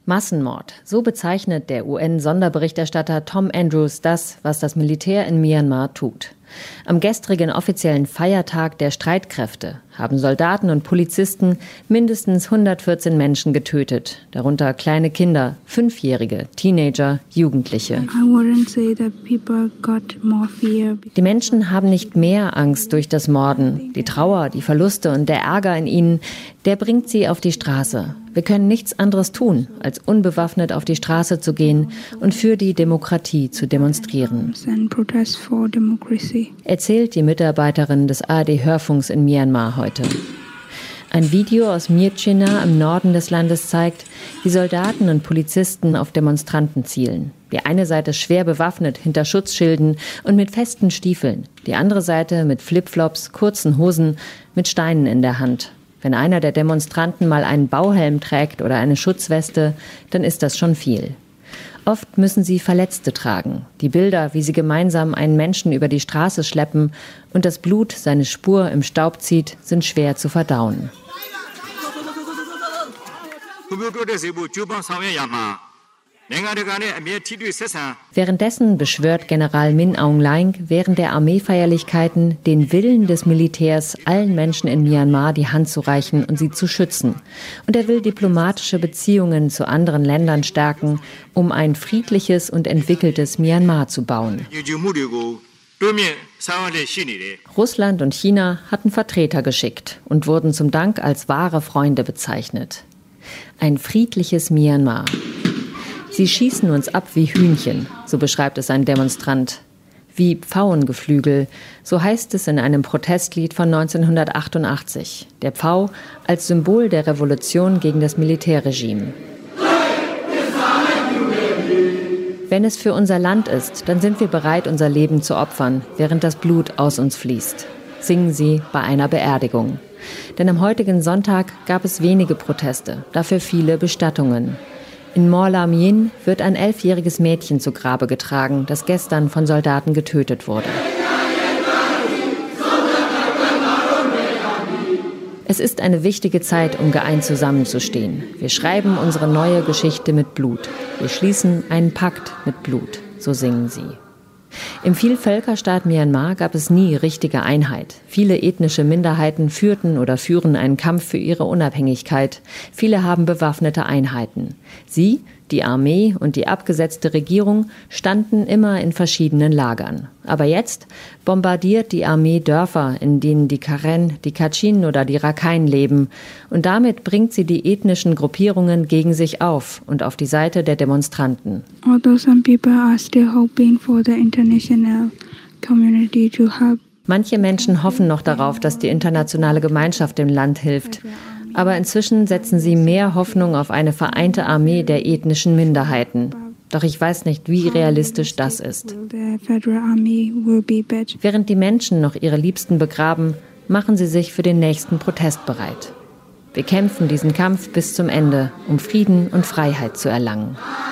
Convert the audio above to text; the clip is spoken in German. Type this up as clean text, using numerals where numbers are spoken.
Massenmord, so bezeichnet der UN-Sonderberichterstatter Tom Andrews das, was das Militär in Myanmar tut. Am gestrigen offiziellen Feiertag der Streitkräfte haben Soldaten und Polizisten mindestens 114 Menschen getötet, darunter kleine Kinder, 5-Jährige, Teenager, Jugendliche. Die Menschen haben nicht mehr Angst durch das Morden. Die Trauer, die Verluste und der Ärger in ihnen, der bringt sie auf die Straße. Wir können nichts anderes tun, als unbewaffnet auf die Straße zu gehen und für die Demokratie zu demonstrieren, erzählt die Mitarbeiterin des ARD-Hörfunks in Myanmar heute. Ein Video aus Myitkyina im Norden des Landes zeigt, wie Soldaten und Polizisten auf Demonstranten zielen. Die eine Seite schwer bewaffnet hinter Schutzschilden und mit festen Stiefeln, die andere Seite mit Flipflops, kurzen Hosen, mit Steinen in der Hand. Wenn einer der Demonstranten mal einen Bauhelm trägt oder eine Schutzweste, dann ist das schon viel. Oft müssen sie Verletzte tragen. Die Bilder, wie sie gemeinsam einen Menschen über die Straße schleppen und das Blut seine Spur im Staub zieht, sind schwer zu verdauen. Währenddessen beschwört General Min Aung Hlaing während der Armeefeierlichkeiten den Willen des Militärs, allen Menschen in Myanmar die Hand zu reichen und sie zu schützen. Und er will diplomatische Beziehungen zu anderen Ländern stärken, um ein friedliches und entwickeltes Myanmar zu bauen. Russland und China hatten Vertreter geschickt und wurden zum Dank als wahre Freunde bezeichnet. Ein friedliches Myanmar. Sie schießen uns ab wie Hühnchen, so beschreibt es ein Demonstrant. Wie Pfauengeflügel, so heißt es in einem Protestlied von 1988. Der Pfau als Symbol der Revolution gegen das Militärregime. Wenn es für unser Land ist, dann sind wir bereit, unser Leben zu opfern, während das Blut aus uns fließt, singen sie bei einer Beerdigung. Denn am heutigen Sonntag gab es wenige Proteste, dafür viele Bestattungen. In Mor Lam Yin wird ein 11-jähriges Mädchen zu Grabe getragen, das gestern von Soldaten getötet wurde. Es ist eine wichtige Zeit, um geeint zusammenzustehen. Wir schreiben unsere neue Geschichte mit Blut. Wir schließen einen Pakt mit Blut, so singen sie. Im Vielvölkerstaat Myanmar gab es nie richtige Einheit. Viele ethnische Minderheiten führten oder führen einen Kampf für ihre Unabhängigkeit. Viele haben bewaffnete Einheiten. Sie, die Armee und die abgesetzte Regierung, standen immer in verschiedenen Lagern. Aber jetzt bombardiert die Armee Dörfer, in denen die Karen, die Kachin oder die Rakhine leben. Und damit bringt sie die ethnischen Gruppierungen gegen sich auf und auf die Seite der Demonstranten. Although some people are still hoping for the international community to help. Manche Menschen hoffen noch darauf, dass die internationale Gemeinschaft dem Land hilft. Aber inzwischen setzen sie mehr Hoffnung auf eine vereinte Armee der ethnischen Minderheiten. Doch ich weiß nicht, wie realistisch das ist. Während die Menschen noch ihre Liebsten begraben, machen sie sich für den nächsten Protest bereit. Wir kämpfen diesen Kampf bis zum Ende, um Frieden und Freiheit zu erlangen.